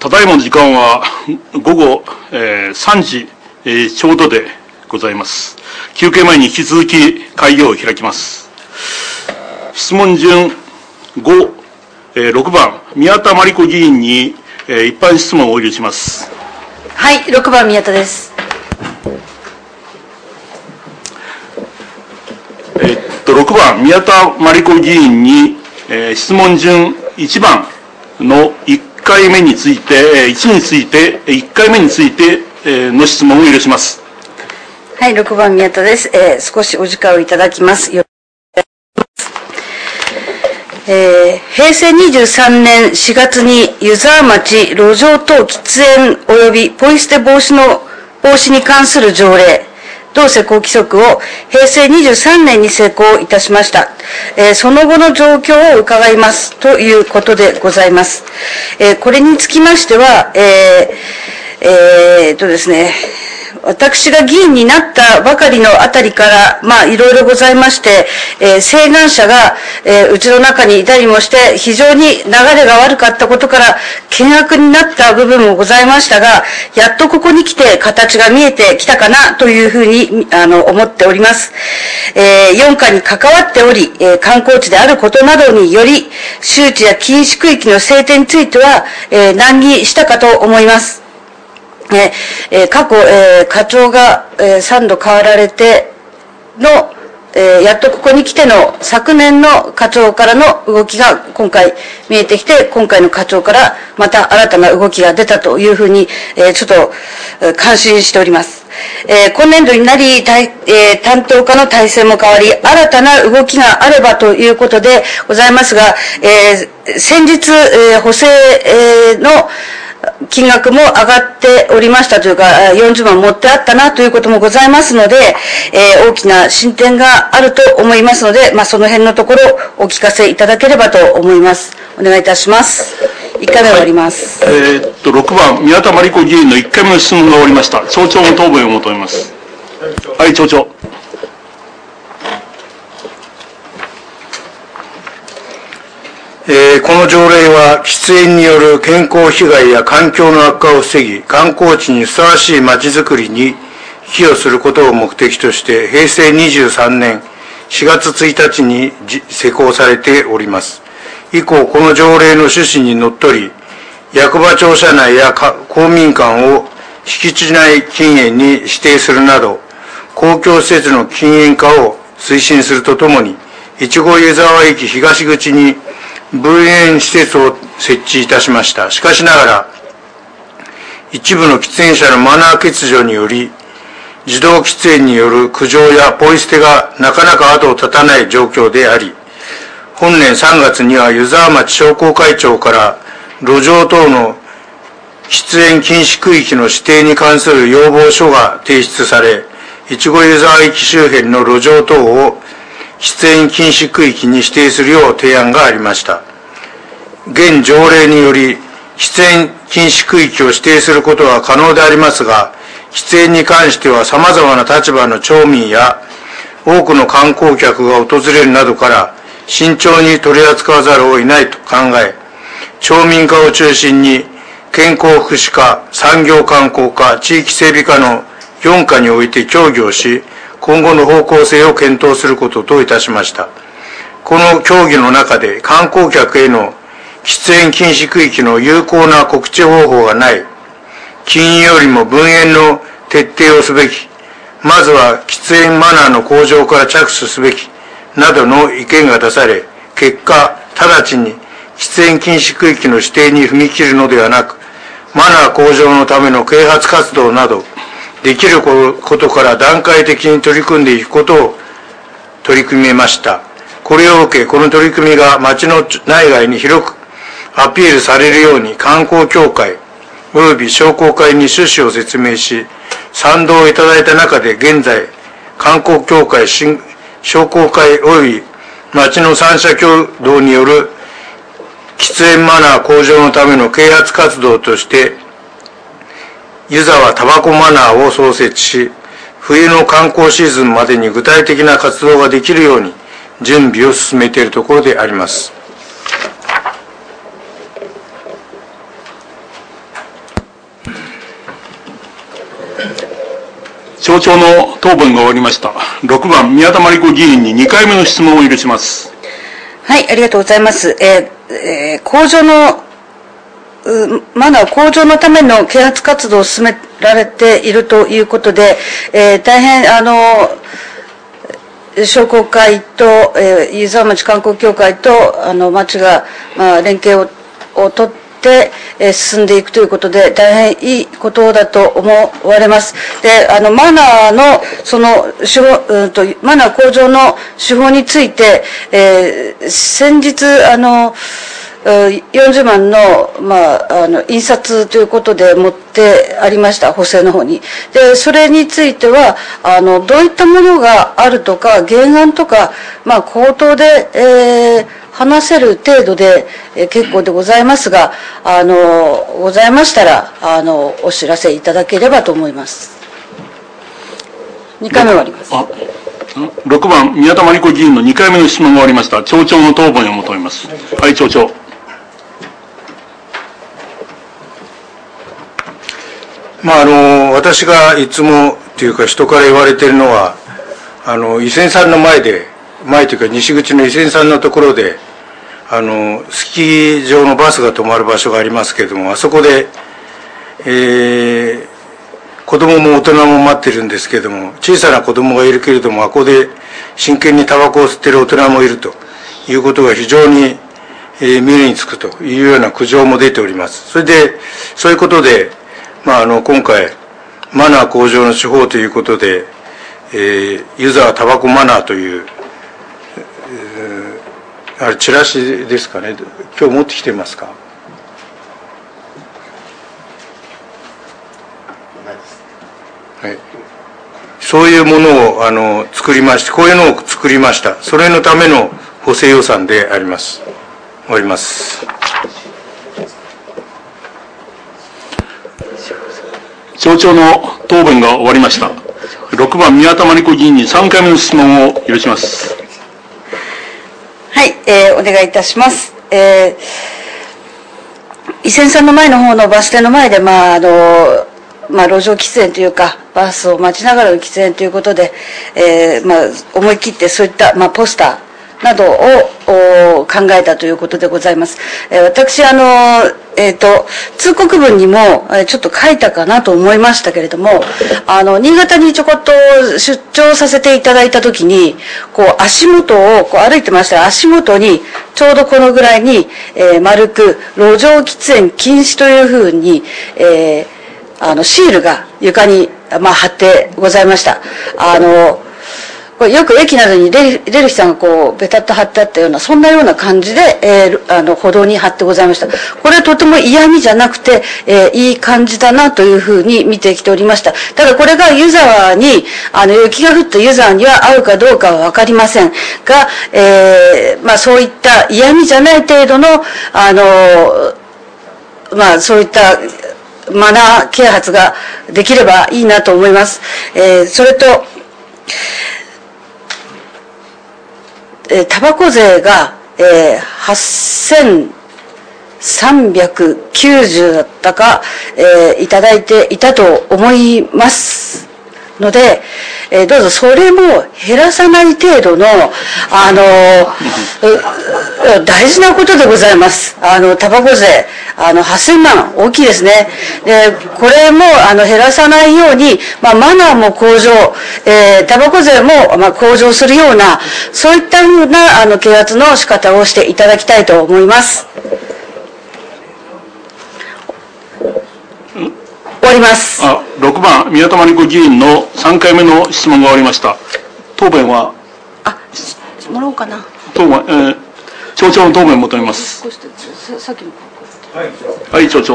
ただいまの時間は午後、3時、ちょうどでございます。休憩前に引き続き会議を開きます。質問順5、6番、宮田真理子議員に、一般質問をお入れします。 はい、6番宮田です。 6番、宮田真理子議員に、質問順1番の1回目について、1回目について、の質問を許します。 はい、6番宮田です。少しお時間をいただきます。平成23年4月に湯沢町路上等喫煙及びポイ捨て防止に関する条例、同施行規則を平成23年に施行いたしました。その後の状況を伺いますということでございます。これにつきましては、ですね、私が議員になったばかりのあたりから、いろいろございまして、請願者が、うちの中にいたりもして、非常に流れが悪かったことから、険悪になった部分もございましたが、やっとここに来て形が見えてきたかなというふうに、思っております。4課に関わっており、観光地であることなどにより、周知や禁止区域の制定については、難儀したかと思います。過去、課長が、3度変わられての、やっとここに来ての昨年の課長からの動きが今回見えてきて、今回の課長からまた新たな動きが出たというふうに、ちょっと感心しております。今年度になり、担当課の体制も変わり、新たな動きがあればということでございますが、先日、補正、の金額も上がっておりましたというか、40万持ってあったなということもございますので、大きな進展があると思いますので、その辺のところお聞かせいただければと思います。お願いいたします。1回目終わります。 6番、宮田真理子議員の1回目の質問が終わりました。町長の答弁を求めます。はい、町長。 この条例は喫煙による健康被害や環境の悪化を防ぎ、観光地にふさわしい街づくりに寄与することを目的として、平成23年4月1日に施行されております。以降、この条例の趣旨にのっとり、役場庁舎内や公民館を敷地内禁煙に指定するなど、公共施設の禁煙化を推進するとともに、越後湯沢駅東口に分煙施設を設置いたしました。しかしながら、一部の喫煙者のマナー欠如により、自動喫煙による苦情やポイ捨てがなかなか後を絶たない状況であり、本年3月には湯沢町商工会長から路上等の喫煙禁止区域の指定に関する要望書が提出され、越後湯沢駅周辺の路上等を喫煙禁止区域に指定するよう提案がありました。現条例により、喫煙禁止区域を指定することは可能でありますが、喫煙に関しては様々な立場の町民や多くの観光客が訪れるなどから慎重に取り扱わざるを得ないと考え、町民課を中心に健康福祉課、産業観光課、地域整備課の4課において協議をし、今後の方向性を検討することといたしました。この協議の中で観光客への喫煙禁止区域の有効な告知方法がない、禁煙よりも分煙の徹底をすべき、まずは喫煙マナーの向上から着手すべき、などの意見が出され、結果、直ちに喫煙禁止区域の指定に踏み切るのではなく、マナー向上のための啓発活動など、できることから段階的に取り組んでいくことを取り組めました。これを受け、この取り組みが町の内外に広くアピールされるように観光協会及び商工会に趣旨を説明し、賛同をいただいた中で現在、観光協会、商工会及び町の三者協同による喫煙マナー向上のための啓発活動として、湯沢タバコマナーを創設し、冬の観光シーズンまでに具体的な活動ができるように準備を進めているところであります。 町長の答弁が終わりました。6番、宮田真理子議員に2回目の質問を許します。 はい、ありがとうございます。向上の、マナー向上のための啓発活動を進められているということで、大変、商工会と、湯沢町観光協会と、町が、連携をとって、進んでいくということで、大変いいことだと思われます。で、マナーの、マナー向上の手法について、先日、40万の、印刷ということで持ってありました、補正の方に。で、それについては、どういったものがあるとか、原案とか、口頭で、話せる程度で、結構でございますが、ございましたら、お知らせいただければと思います。2回目終わります。 6番、宮田真理子議員の2回目の質問が終わりました。町長の答弁を求めます。はい、町長。 私がいつもというか人から言われているのは、伊勢さんの前というか西口の伊勢さんのところで、スキー場のバスが止まる場所がありますけれども、あそこで、子供も大人も待ってるんですけれども、小さな子供がいるけれども、あここで真剣にタバコを吸っている大人もいるということが非常に、目につくというような苦情も出ております。それで、そういうことで、今回、マナー向上の手法ということで、湯沢タバコマナーという、あれ、チラシですかね。今日持ってきてますか？はい。そういうものを、作りまして、こういうのを作りました。それのための補正予算であります。終わります。 町長の答弁が終わりました。6番、宮田真理子議員に3回目の質問を許します。 はい、お願いいたします。伊勢さんの前の方のバス停の前で、路上喫煙というか、バスを待ちながらの喫煙ということで、思い切ってそういった、ポスターなどを考えたということでございます。私、通告文にもちょっと書いたかなと思いましたけれども、新潟にちょこっと出張させていただいたときに、足元を歩いてましたら、足元にちょうどこのぐらいに、丸く路上喫煙禁止というふうに、シールが床に、貼ってございました。よく駅などに出る人がベタッと貼ってあったような、そんなような感じで、歩道に貼ってございました。これはとても嫌味じゃなくて、いい感じだなというふうに見てきておりました。ただこれが湯沢に、雪が降った湯沢には合うかどうかはわかりませんが、そういった嫌味じゃない程度の、そういったマナー啓発ができればいいなと思います。それと、タバコ税が、8390だったか、いただいていたと思いますので、どうぞそれも減らさない程度の、大事なことでございます。タバコ税、8000万、大きいですね。で、これも、減らさないように、マナーも向上、タバコ税も、向上するような、そういったふうな、啓発の仕方をしていただきたいと思います。終わります。 6番、宮田真理子議員の3回目の質問が終わりました。答弁はもらおうかな。 町長の答弁を求めます。 さっきのはい、町長。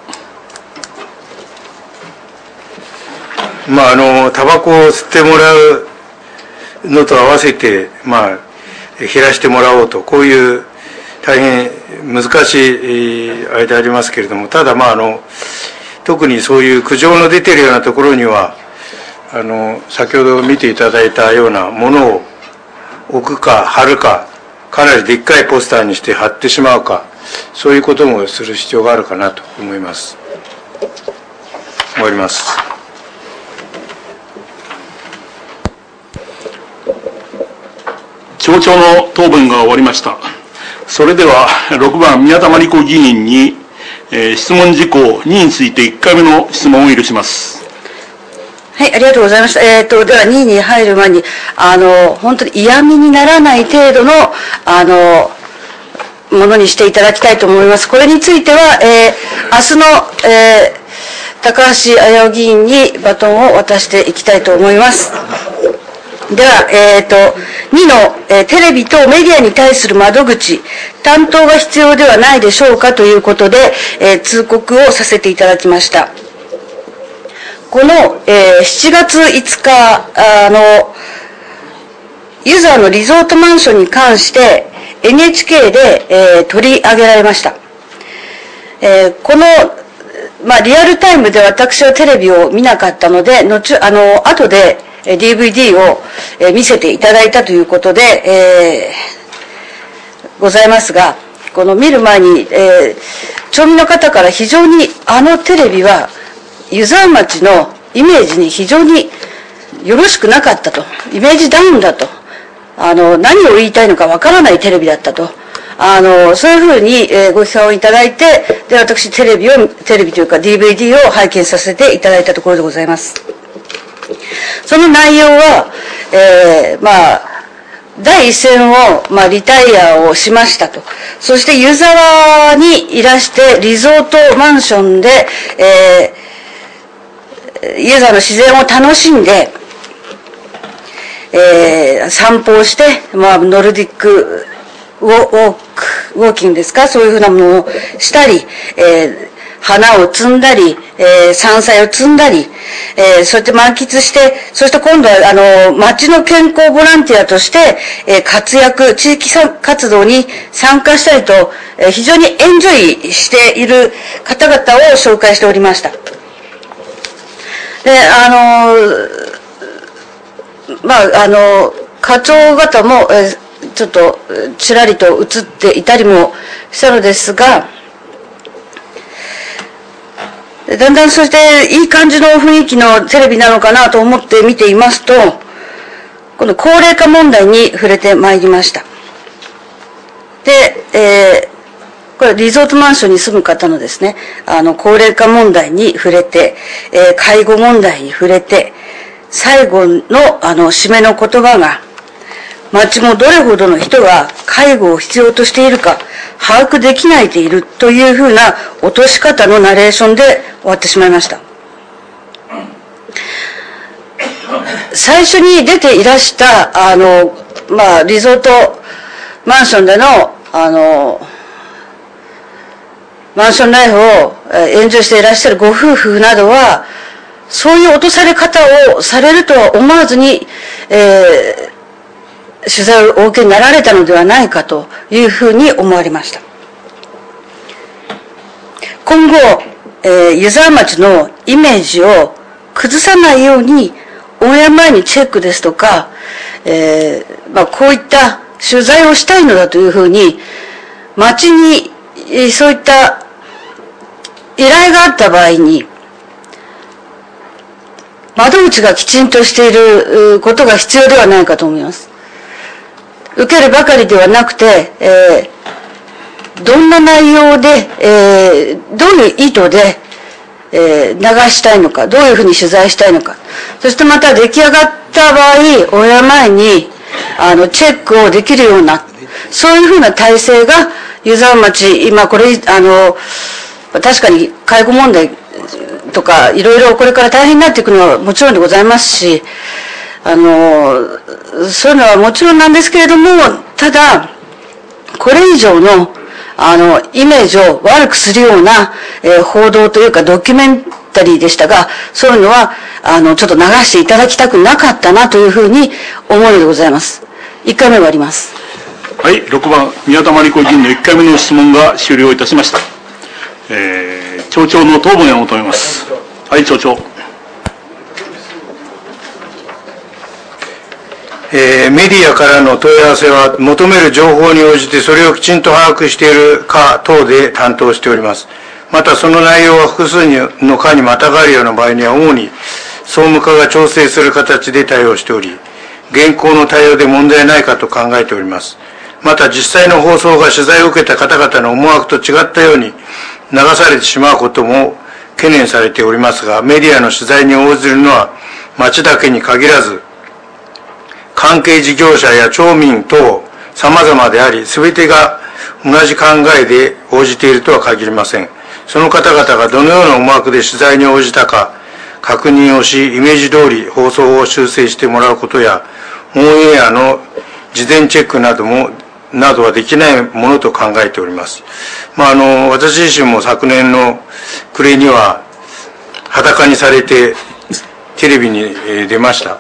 タバコを吸ってもらうのと合わせて、減らしてもらおうと、こういう大変難しいあれでありますけれども、ただ特にそういう苦情の出ているようなところには、先ほど見ていただいたようなものを置くか貼るか、かなりでっかいポスターにして貼ってしまうか、そういうこともする必要があるかなと思います。終わります。 町長の答弁が終わりました。それでは、6番宮田真理子議員に、質問事項2について1回目の質問を許します。 はい、ありがとうございました。では2位に入る前に、本当に嫌味にならない程度の、ものにしていただきたいと思います。これについては、明日の、高橋綾男議員にバトンを渡していきたいと思います。では、2の、テレビ等メディアに対する窓口、担当が必要ではないでしょうかということで、通告をさせていただきました。この、7月5日のユーザーのリゾートマンションに関して NHK で、取り上げられました。この、リアルタイムで私はテレビを見なかったので、後で DVD を見せていただいたということで、ございますが、この見る前に、町民の方から非常にテレビは湯沢町のイメージに非常によろしくなかったと、イメージダウンだと、何を言いたいのかわからないテレビだったと、そういうふうにご批判をいただいて、で、私テレビというか DVD を拝見させていただいたところでございます。その内容は、第一線を、リタイアをしましたと。そして湯沢にいらしてリゾートマンションで、湯沢の自然を楽しんで、散歩をして、ノルディックウォーキングですか、そういうふうなものをしたり、花を摘んだり、山菜を摘んだり、そうやって満喫して、そして今度は町の健康ボランティアとして、地域活動に参加したりと、非常にエンジョイしている方々を紹介しておりました。で、課長方も、ちょっとちらりと映っていたりもしたのですが、だんだんそしていい感じの雰囲気のテレビなのかなと思って見ていますと、この高齢化問題に触れてまいりました。で、これリゾートマンションに住む方のですね、高齢化問題に触れて、介護問題に触れて、最後の締めの言葉が、町もどれほどの人が介護を必要としているか把握できないでいるというふうな落とし方のナレーションで終わってしまいました。最初に出ていらしたリゾートマンションでのマンションライフをエンジョイしていらっしゃるご夫婦などはそういう落とされ方をされるとは思わずに、取材をお受けになられたのではないかというふうに思われました。今後、湯沢町のイメージを崩さないようにオンエア前にチェックですとか、こういった取材をしたいのだというふうに町にそういった依頼があった場合に窓口がきちんとしていることが必要ではないかと思います。受けるばかりではなくて、どんな内容で、どういう意図で、流したいのか、どういうふうに取材したいのか、そしてまた出来上がった場合、オンエア前にチェックをできるような、そういうふうな体制が湯沢町、今これ確かに介護問題とかいろいろこれから大変になっていくのはもちろんでございますし、そういうのはもちろんなんですけれども、ただこれ以上のイメージを悪くするような、報道というかドキュメンタリーでしたが、そういうのはちょっと流していただきたくなかったなというふうに思うのでございます。1回目終わります。 はい、6番宮田真理子議員の1回目の質問が終了いたしました。町長の答弁を求めます。はい、町長。 メディアからの問い合わせは求める情報に応じてそれをきちんと把握している課等で担当しております。またその内容は複数の課にまたがるような場合には主に総務課が調整する形で対応しており、 現行の対応で問題ないかと考えております。また実際の放送が取材を受けた方々の思惑と違ったように流されてしまうことも懸念されておりますが、メディアの取材に応じるのは町だけに限らず、関係事業者や町民等様々であり、すべてが同じ考えで応じているとは限りません。その方々がどのような思惑で取材に応じたか確認をし、イメージ通り放送を修正してもらうことや、オンエアの事前チェックなどはできないものと考えております。私自身も昨年の暮れには裸にされてテレビに出ました。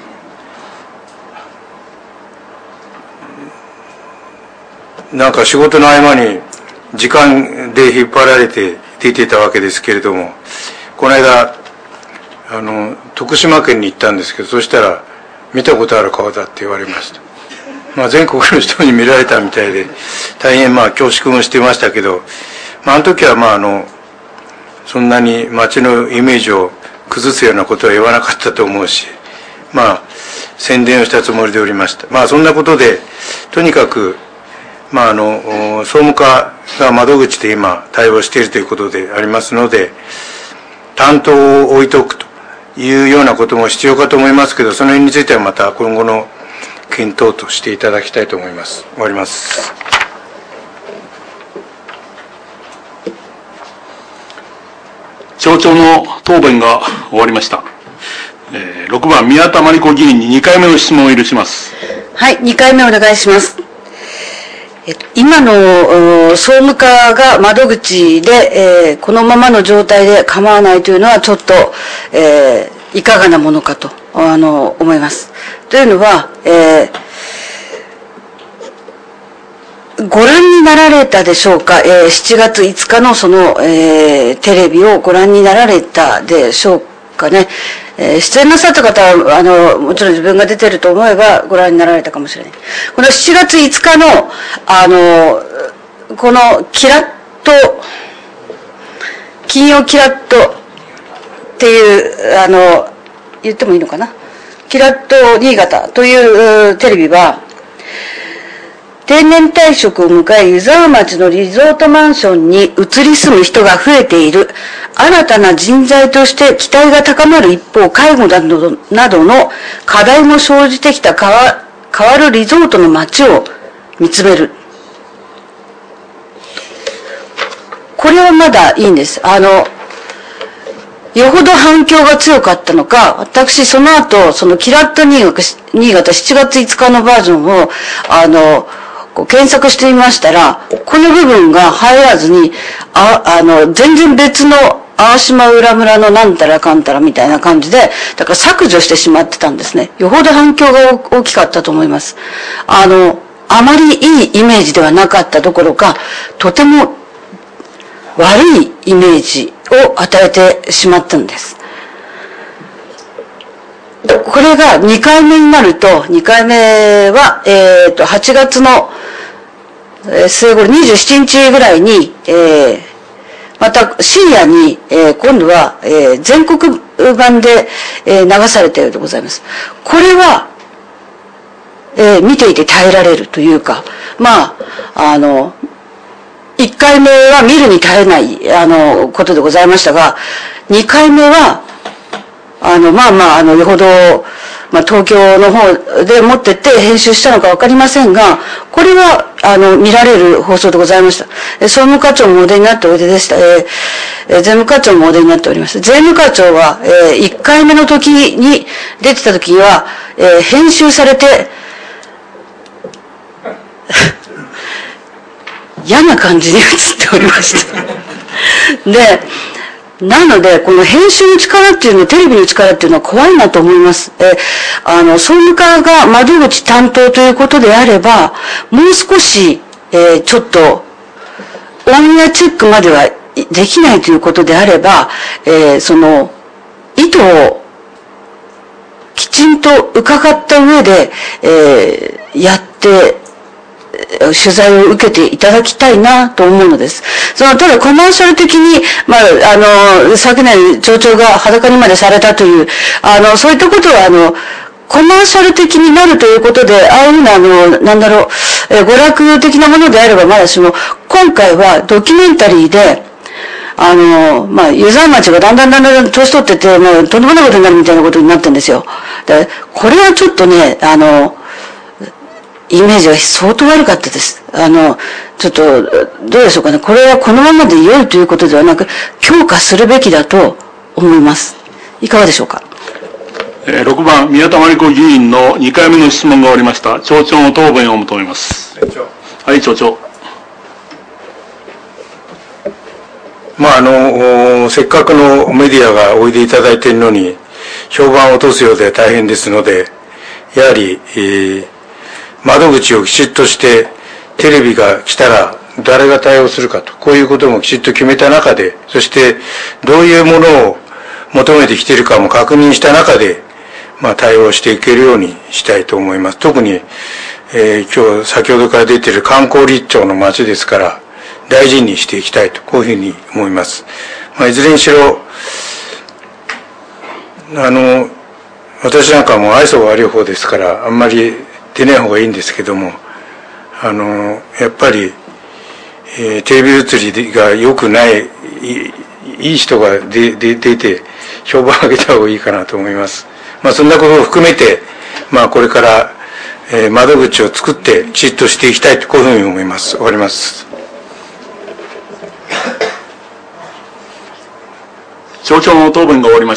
なんか仕事の合間に時間で引っ張られて出てたわけですけれども、この間徳島県に行ったんですけど、そしたら見たことある顔だって言われました。全国の人に見られたみたいで大変恐縮もしてましたけど、あの時はそんなに街のイメージを崩すようなことは言わなかったと思うし、宣伝をしたつもりでおりました。そんなことでとにかく総務課が窓口で今対応しているということでありますので、担当を置いておくというようなことも必要かと思いますけど、その辺についてはまた今後の検討としていただきたいと思います。終わります。 町長の答弁が終わりました。6番宮田真理子議員に2回目の質問を許します。 はい、2回目お願いします。今の総務課が窓口で、このままの状態で構わないというのはちょっと、いかがなものかと思います。というのは、ご覧になられたでしょうか、7月5日のその、テレビをご覧になられたでしょうかね。出演なさった方はもちろん自分が出てると思えばご覧になられたかもしれない。この7月5日のこのキラッと金曜キラッとっていう言ってもいいのかな、キラッと新潟というテレビは定年退職を迎え湯沢町のリゾートマンションに移り住む人が増えている、新たな人材として期待が高まる一方、介護などの課題も生じてきた変わるリゾートの街を見つめる。これはまだいいんです。よほど反響が強かったのか、私その後そのキラッと新潟7月5日のバージョンを検索してみましたら、この部分が入らずに、全然別の淡島浦村のなんたらかんたらみたいな感じで、だから削除してしまってたんですね。よほど反響が大きかったと思います。あまりいいイメージではなかったどころか、とても悪いイメージを与えてしまったんです。これが2回目になると、2回目は、8月の末頃27日ぐらいに、また深夜に、今度は、全国版で、流されたようでございます。これは、見ていて耐えられるというか、1回目は見るに耐えない、ことでございましたが、2回目は、よほど、東京の方で持ってって編集したのかわかりませんが、これは、見られる放送でございました。総務課長もお出になっておいででした。税務課長もお出になっております。税務課長は、1回目の時に、出てた時には、編集されて、嫌な感じに映っておりました。で、なので、この編集の力っていうの、テレビの力っていうのは怖いなと思います。総務課が窓口担当ということであれば、もう少し、ちょっと、オンエアチェックまではできないということであれば、その、意図をきちんと伺った上で、やって、取材を受けていただきたいなと思うのです。ただコマーシャル的に、昨年町長が裸にまでされたという、そういったことは、 コマーシャル的になるということで、ああいうふうな娯楽的なものであればまだしも、今回はドキュメンタリーで、ユザー町がだんだん年取ってて、もうとんでもないことになるみたいなことになってるんですよ。で、これはちょっとね、イメージが相当悪かったです。ちょっと、どうでしょうかね。これはこのままで良いということではなく、強化するべきだと思います。いかがでしょうか。 6番、宮田真理子議員の2回目の質問が終わりました。町長の答弁を求めます。はい、町長。 せっかくのメディアがおいでいただいているのに、評判を落とすようで大変ですので、やはり、窓口をきちっとして、テレビが来たら誰が対応するかと、こういうこともきちっと決めた中で、そしてどういうものを求めてきているかも確認した中で、対応していけるようにしたいと思います。特に、今日先ほどから出ている観光立町の町ですから、大事にしていきたいと、こういうふうに思います。いずれにしろ、私なんかも愛想が悪い方ですから、あんまり出ない方がいいんですけども、やっぱり、テレビ映りが良くない、いい人が出て、評判を上げた方がいいかなと思います。そんなことを含めて、これから、窓口を作って、きちっとしていきたいと、こういうふうに思います。終わります。 町長の答弁が終わりました。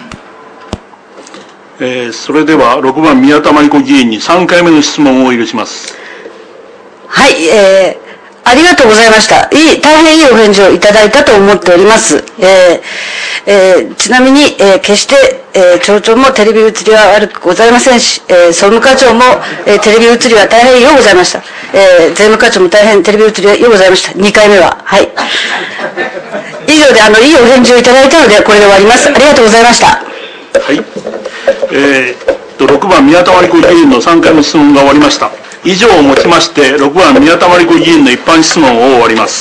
それでは6番宮田真理子議員に3回目の質問を許します。 はい、ありがとうございました。大変いいお返事をいただいたと思っております。ちなみに、決して、町長もテレビ映りは悪くございませんし、総務課長も、テレビ映りは大変良うございました。税務課長も大変テレビ映りは良うございました。2回目は。はい。以上で、いいお返事をいただいたので、これで終わります。ありがとうございました。 はい。6番宮田真理子議員の3回の質問が終わりました。以上をもちまして、6番宮田真理子議員の一般質問を終わります。